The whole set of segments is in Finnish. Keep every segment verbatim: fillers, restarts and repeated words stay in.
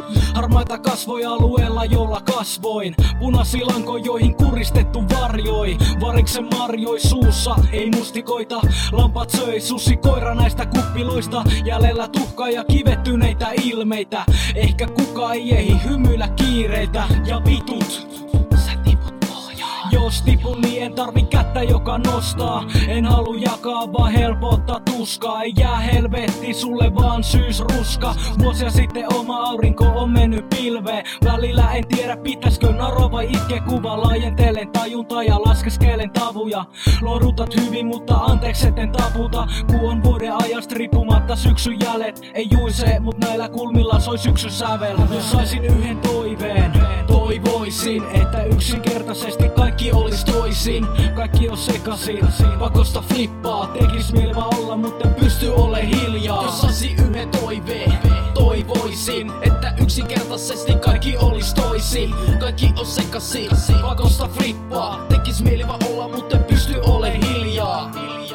Harmaita kasvoja alueella, jolla kasvoin. Punasilanko, joihin kuristettu varjoi. Variksen marjoi suussa, ei mustikoita. Lampat söi susi koira näistä kuppiloista. Jäljellä tuhkaa ja kivettyneitä ilmeitä. Ehkä kuka ei ehdi hymyillä kiireitä. Ja vitut, sä tiput pohjaan. Jos tipun, niin en tarvi kättä, joka nostaa. En halu jakaa, vaan helpottaa tuskaa. Ei jää helvetti sulle, vaan syysruska. Vuosia sitten oma aurinko on mennyt pilveen. Välillä en tiedä, pitäiskö naroa vai itke kuva. Laajentelen tajuntaa ja laskeskelen tavuja. Lohdutat hyvin, mutta anteeksi etten taputa. Ku on vuoden ajasta riippumatta syksyn jäljet. Ei juise, mut näillä kulmilla soi syksyn sävel. Jos saisin yhden toiveen, toivoisin, että yksinkertaisesti kaikki olis toisin. Kaikki on sekasin, pakosta flippaa. Tekis mieli vaan olla, mutta en pysty ole hiljaa. Jos saisin yhden toiveen, toivoisin, että yksinkertaisesti kaikki olis toisin. Kaikki on sekasin, pakosta flippaa. Tekis mieli vaan olla, mutta en pysty ole hiljaa.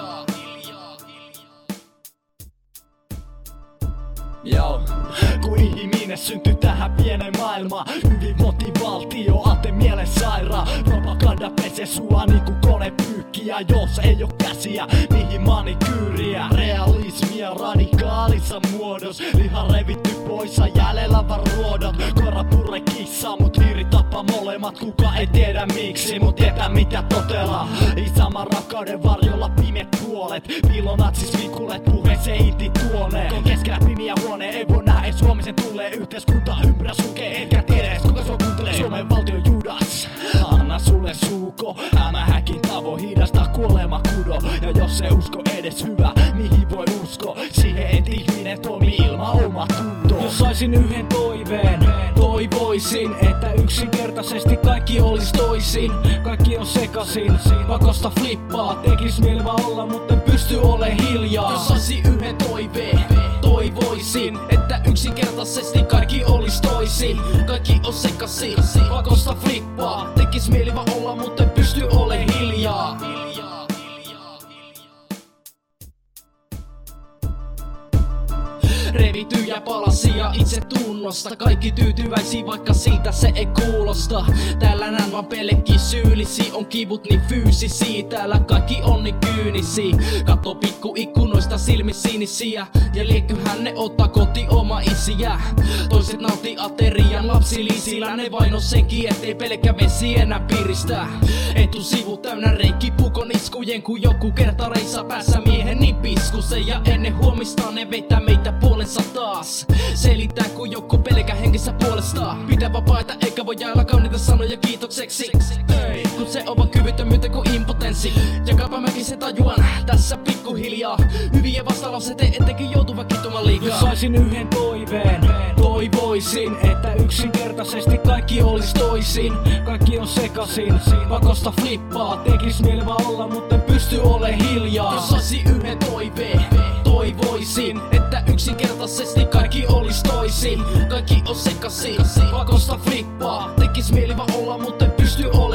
Joo, kun ihminen syntyi tähän pienen maailmaan. Hyvinvointivaltio, ate mielen sairaan. Propaganda pesee sua niinku konepyykkiä. Jos ei oo käsiä, mihin manikyyriä. Realismia radikaalissa muodos. Liha revitty poissa, jäljellä vaan ruodot. Koira purre kissa, mut hiiri tappaa molemmat. Kuka ei tiedä miksi, mut tietää mitä totella. Isänmaan rakkauden varjolla pimeät puolet. Piilonatsis vikulet puheeseen inti tuoneen. Kun keskellä pimiä huone ei voi nähdä ees huomisen tulee. Yhteiskunta ympärä sulkee, etkä tiedä ees kuka sua kuuntelee. Suomen valtio Judas, anna sulle suuko. Hämähäkin tavoin hidasta kuolema kudo. Ja jos ei usko edes hyvä, mihin voi usko? Siihen et ihminen toimi ilman omaa tuntoa. Jos saisin yhden toiveen, toivoisin, että yksinkertaisesti kaikki olis toisin. Kaikki on sekasin, pakosta flippaa. Tekis mieli vaan olla, mutta en pysty ole hiljaa. Jos saisin yhden toiveen, toivoisin, että yksinkertaisesti kaikki olis toisin. Kaikki on sekasin, pakosta flippaa. Tekis mieli vaan olla, mutta en pysty ole hiljaa. Revityjä palasia itse tunnosta. Kaikki tyytyväisiä, vaikka siitä se ei kuulosta. Täällä nään vaan pelkki syyllisi. On kivut niin fyysisiä, täällä kaikki on niin kyynisiä. Katso pikku ikkunoista silmi sinisiä. Ja lieköhän ne ottaa koti oma isiä. Toiset nautti aterian lapsilisillä. Ne vain on senkin, ettei pelkkä vesi enää piristää. Etusivu täynnä reikki pukon iskujen. Kun joku kerta reissa päässä miehen niin piskusen. Ja ennen huomista ne vetää meitä puolensa taas. Selittää kun joku pelkä henkissä puolestaan. Pitää vapaita eikä voi jaella kauniita sanoja kiitokseksi. Ei, kun se on vaan kyvyttömyyttä kuin impotenssi. Jakaapa mäkin se tajuan tässä pikkuhiljaa. Hyviä vastalauseita etenkin joutuva kittumaan liikaa. Jos saisin yhden toiveen, toivoisin, että yksinkertaisesti kaikki olis toisin. Kaikki on sekasin, pakosta flippaa. Tekis mieli vaan olla, mutta en pysty ole hiljaa. Jos saisin yhden toiveen, toivoisin, että yksinkertaisesti kaikki olis toisin. Kaikki on sekasin, pakosta flippaa. Tekis mieli vaan olla, mutta en pysty ole